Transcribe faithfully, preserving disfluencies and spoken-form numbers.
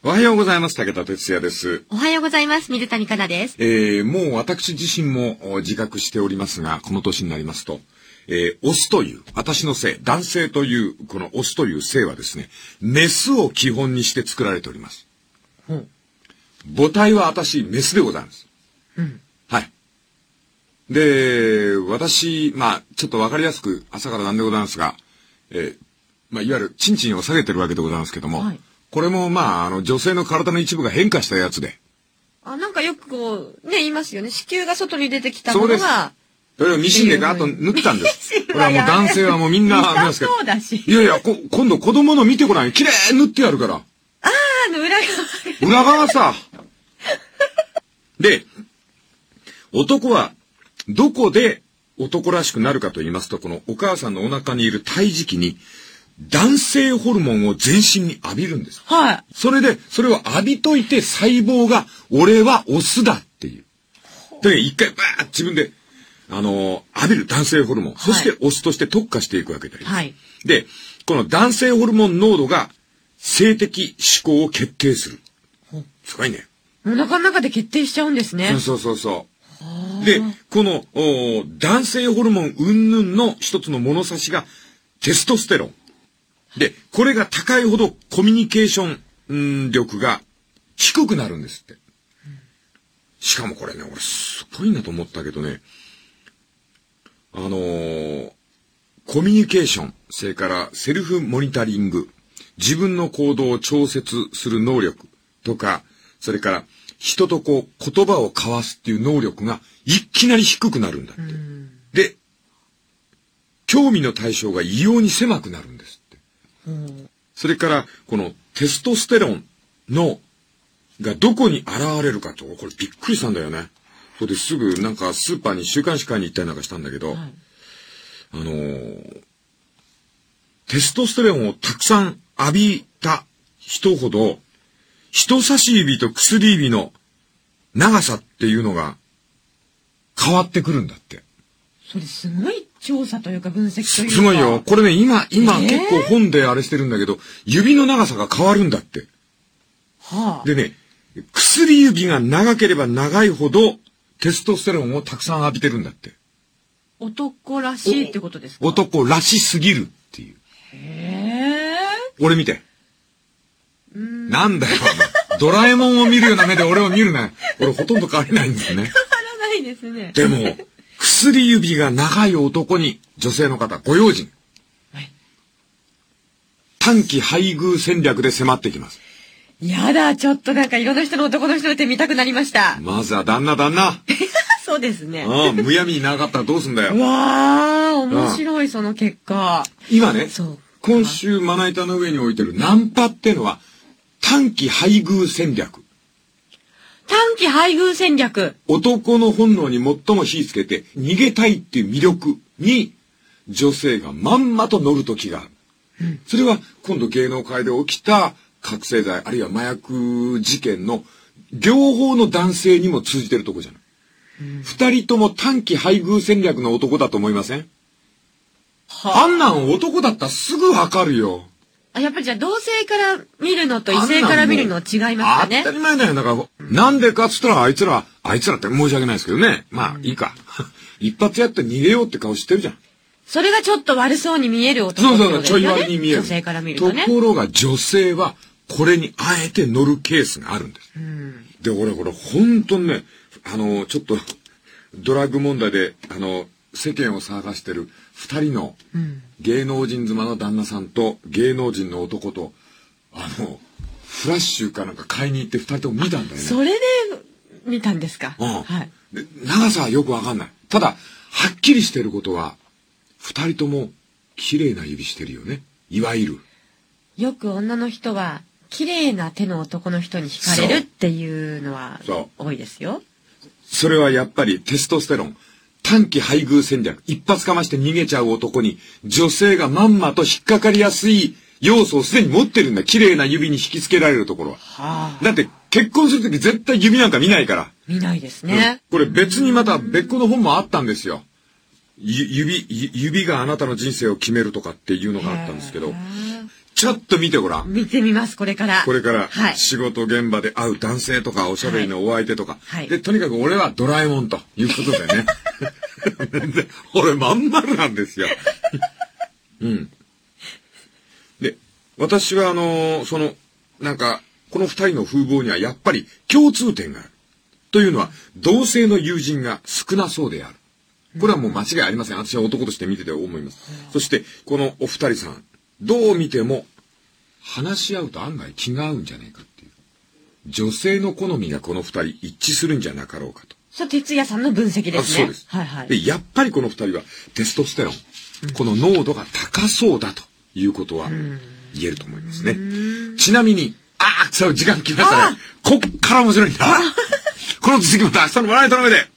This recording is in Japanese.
おはようございます。武田哲也です。 おはようございます。水谷香奈です。 えー、もう私自身も自覚しておりますが、この年になりますと、えー、オスという、私の性、男性という、このオスという性はですね、メスを基本にして作られております。うん、母体は私、メスでございます。うん、はい。で、私、まあ、ちょっとわかりやすく朝からなんでございますが、えー、まあ、いわゆるチンチンを下げてるわけでございますけども、はい、これもまあ、あの、女性の体の一部が変化したやつで。 あ、なんかよくこう、ね、言いますよね。子宮が外に出てきたものが。そうです。 それをミシンでガーッと縫ったんです。これはもう男性はもうみんなありますけど。 そうだし。 いやいや、こ、今度子供の見てごらん。綺麗に縫ってやるから。ああ、あの裏側。 裏側さ。で、男は、どこで男らしくなるかと言いますと、このお母さんのお腹にいる胎児期に、男性ホルモンを全身に浴びるんです。はい。それで、それを浴びといて細胞が、俺はオスだっていう。で、一回バーッ自分で、あのー、浴びる男性ホルモン。はい、そしてオスとして特化していくわけであります。はい。で、この男性ホルモン濃度が、性的指向を決定する。すごいね。 お腹の中で決定しちゃうんですね。 そうそうそうそう。で、この、男性ホルモン云々の一つの物差しが、テストステロン。で、これが高いほどコミュニケーション力が低くなるんですって。しかもこれね、俺すごいなと思ったけどね、あのー、コミュニケーション、それからセルフモニタリング、自分の行動を調節する能力とか、それから人とこう言葉を交わすっていう能力がいきなり低くなるんだって。で、興味の対象が異様に狭くなるんです。それから、このテストステロンの、がどこに現れるかと、これびっくりしたんだよね。それですぐなんかスーパーに週刊誌買いに行ったりなんかしたんだけど、はい、あのー、テストステロンをたくさん浴びた人ほど、人差し指と薬指の長さっていうのが変わってくるんだって。 それすごい調査というか分析というか。 すごいよ。これね、今、今結構本であれしてるんだけど、指の長さが変わるんだって。はあ、でね、薬指が長ければ長いほど、テストステロンをたくさん浴びてるんだって。 男らしいってことですか？ 男らしすぎるっていう。へー。俺見て。んなんだよ。ドラえもんを見るような目で俺を見るね。俺ほとんど変わりないんですね。 変わらないですね。 でも、薬指が長い男に女性の方、ご用心。はい、短期配偶戦略で迫ってきます。 やだ、ちょっとなんかいろんな人の男の人って見たくなりました。 まずは旦那旦那。 そうですね。 ああ、むやみに長かったらどうすんだよ。 うわあ、面白いその結果。 今ね、今週まな板の上に置いてるナンパっていうのは短期配偶戦略。 短期配偶戦略。 男の本能に最も火つけて逃げたいっていう魅力に女性がまんまと乗る時がある。うん、それは今度芸能界で起きた覚醒剤あるいは麻薬事件の両方の男性にも通じてるとこじゃない。うん、二人とも短期配偶戦略の男だと思いません？はあ、あんなん男だったらすぐわかるよ。 あ、やっぱりじゃあ同性から見るのと異性から見るの違いますかね。 当たり前だよ。だから、うん、なんでかっつったらあいつら、あいつらって申し訳ないですけどね。まあ、うん、いいか。一発やって逃げようって顔してるじゃん。 それがちょっと悪そうに見える男ってことですよね。 そうそう、ちょい悪に見える。 女性から見るとね。 ところが女性はこれにあえて乗るケースがあるんです。うん、で、俺これ本当にね、あの、ちょっとドラッグ問題で、あの、世間を騒がしてる二人の芸能人妻の旦那さんと芸能人の男と、あの、フラッシュかなんか買いに行って二人とも見たんだよね。 それで見たんですか。 うん。はい。で、長さはよくわかんない。ただ、はっきりしてることは、二人とも綺麗な指してるよね。いわゆる。 よく女の人は、綺麗な手の男の人に惹かれるっていうのは多いですよ。 それはやっぱりテストステロン。短期配偶戦略。一発かまして逃げちゃう男に、女性がまんまと引っかかりやすい要素をすでに持ってるんだ。綺麗な指に引き付けられるところは。はあ、だって、結婚するとき絶対指なんか見ないから。 見ないですね。 うん、これ別にまた別個の本もあったんですよ。指、指があなたの人生を決めるとかっていうのがあったんですけど、 ちょっと見てごらん。 見てみます、これから。 これから、 はい、 仕事現場で会う男性とか、おしゃべりのお相手とか。 はい、 で、とにかく俺はドラえもんということでね。で俺まん丸なんですよ。うん。で、私はあのー、その、なんか、この二人の風貌にはやっぱり共通点がある。というのは、同性の友人が少なそうである。これはもう間違いありません。私は男として見てて思います。そして、このお二人さん、どう見ても、話し合うと案外気が合うんじゃないかっていう。女性の好みがこの二人一致するんじゃなかろうかと。 そう、哲也さんの分析ですね。 そうです。 はいはい。 で、やっぱりこの二人はテストステロン、うん、この濃度が高そうだということは言えると思いますね。ちなみに、ああ、そう、時間来ましたね。こっから面白いんだ。この続きまた明日の笑いとの上で。